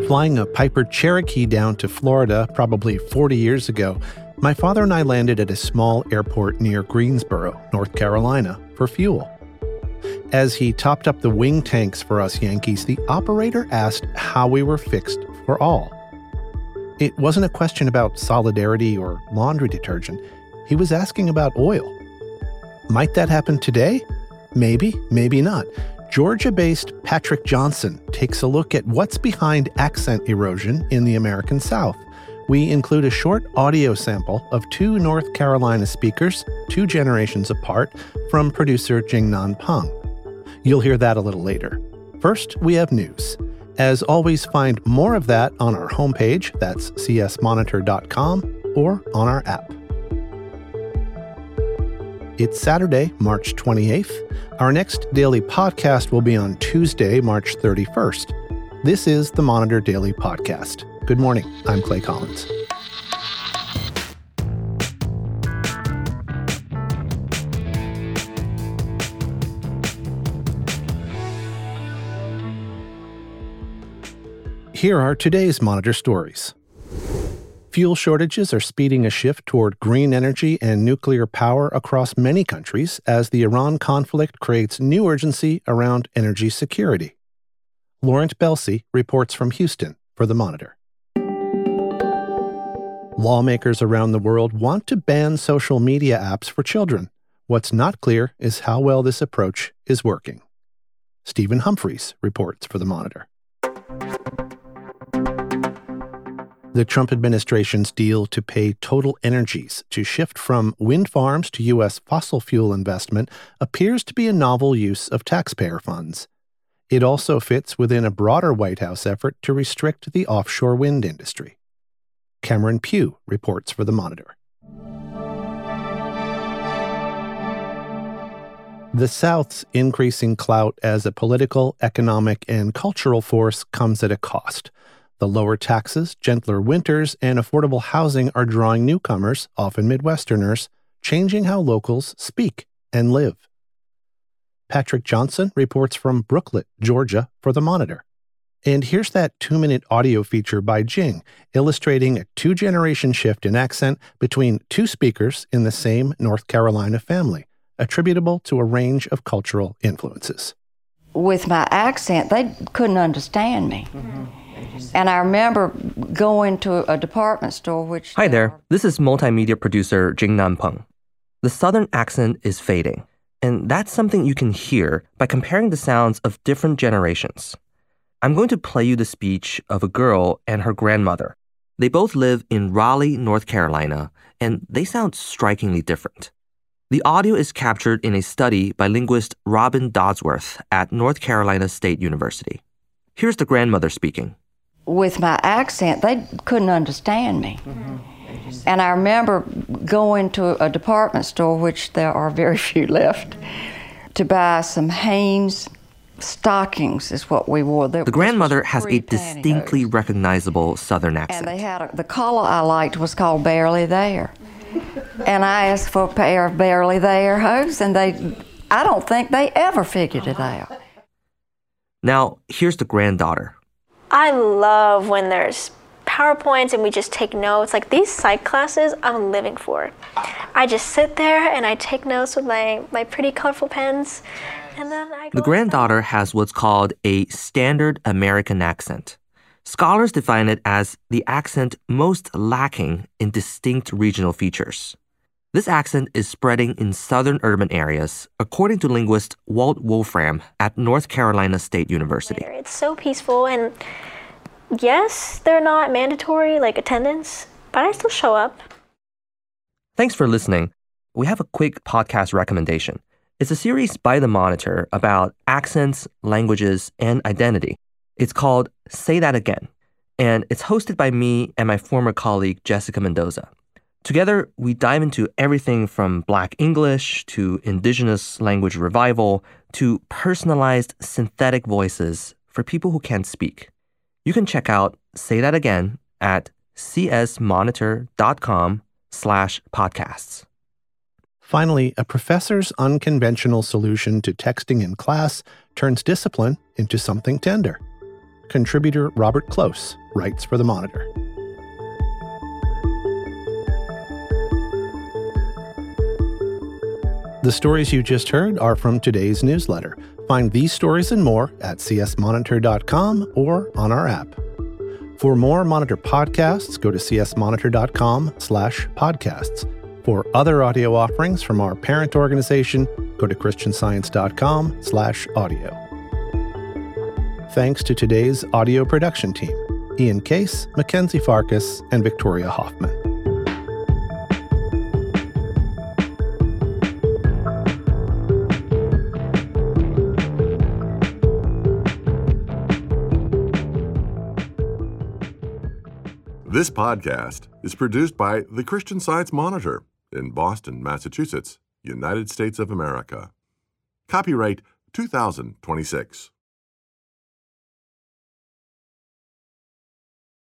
Flying a Piper Cherokee down to Florida probably 40 years ago, my father and I landed at a small airport near Greensboro, North Carolina, for fuel. As he topped up the wing tanks for us Yankees, the operator asked how we were fixed for all. It wasn't a question about solidarity or laundry detergent. He was asking about oil. Might that happen today? Maybe, maybe not. Georgia-based Patrick Johnson takes a look at what's behind accent erosion in the American South. We include a short audio sample of two North Carolina speakers, 2 generations apart, from producer Jingnan Peng. You'll hear that a little later. First, we have news. As always, find more of that on our homepage, that's csmonitor.com, or on our app. It's Saturday, March 28th. Our next daily podcast will be on Tuesday, March 31st. This is the Monitor Daily Podcast. Good morning. I'm Clay Collins. Here are today's Monitor stories. Fuel shortages are speeding a shift toward green energy and nuclear power across many countries as the Iran conflict creates new urgency around energy security. Laurent Belsey reports from Houston for The Monitor. Lawmakers around the world want to ban social media apps for children. What's not clear is how well this approach is working. Stephen Humphreys reports for The Monitor. The Trump administration's deal to pay Total Energies to shift from wind farms to U.S. fossil fuel investment appears to be a novel use of taxpayer funds. It also fits within a broader White House effort to restrict the offshore wind industry. Cameron Pugh reports for The Monitor. The South's increasing clout as a political, economic, and cultural force comes at a cost. The lower taxes, gentler winters, and affordable housing are drawing newcomers, often Midwesterners, changing how locals speak and live. Patrick Johnson reports from Brooklet, Georgia, for The Monitor. And here's that 2-minute audio feature by Jing, illustrating a 2-generation shift in accent between 2 speakers in the same North Carolina family, attributable to a range of cultural influences. With my accent, they couldn't understand me. Mm-hmm. And I remember going to a department store, which... Hi there, this is multimedia producer Jingnan Peng. The Southern accent is fading, and that's something you can hear by comparing the sounds of different generations. I'm going to play you the speech of a girl and her grandmother. They both live in Raleigh, North Carolina, and they sound strikingly different. The audio is captured in a study by linguist Robin Dodsworth at North Carolina State University. Here's the grandmother speaking. With my accent, they couldn't understand me. Mm-hmm. And I remember going to a department store, which there are very few left, to buy some Hanes stockings is what we wore. The grandmother has a distinctly recognizable Southern accent. And they had the color I liked was called Barely There. And I asked for a pair of Barely There hose, and I don't think they ever figured it out. Now, here's the granddaughter. I love when there's PowerPoints and we just take notes. Like these psych classes, I'm living for. I just sit there and I take notes with my pretty colorful pens. And then I go. The granddaughter has what's called a standard American accent. Scholars define it as the accent most lacking in distinct regional features. This accent is spreading in southern urban areas, according to linguist Walt Wolfram at North Carolina State University. It's so peaceful, and yes, they're not mandatory like attendance, but I still show up. Thanks for listening. We have a quick podcast recommendation. It's a series by The Monitor about accents, languages, and identity. It's called Say That Again, and it's hosted by me and my former colleague, Jessica Mendoza. Together, we dive into everything from Black English to indigenous language revival to personalized synthetic voices for people who can't speak. You can check out Say That Again at csmonitor.com/podcasts. Finally, a professor's unconventional solution to texting in class turns discipline into something tender. contributor Robert Close writes for The Monitor. The stories you just heard are from today's newsletter. Find these stories and more at csmonitor.com or on our app. For more Monitor podcasts, go to csmonitor.com/podcasts. For other audio offerings from our parent organization, go to christianscience.com/audio. Thanks to today's audio production team, Ian Case, Mackenzie Farkas, and Victoria Hoffman. This podcast is produced by the Christian Science Monitor in Boston, Massachusetts, United States of America. Copyright 2026.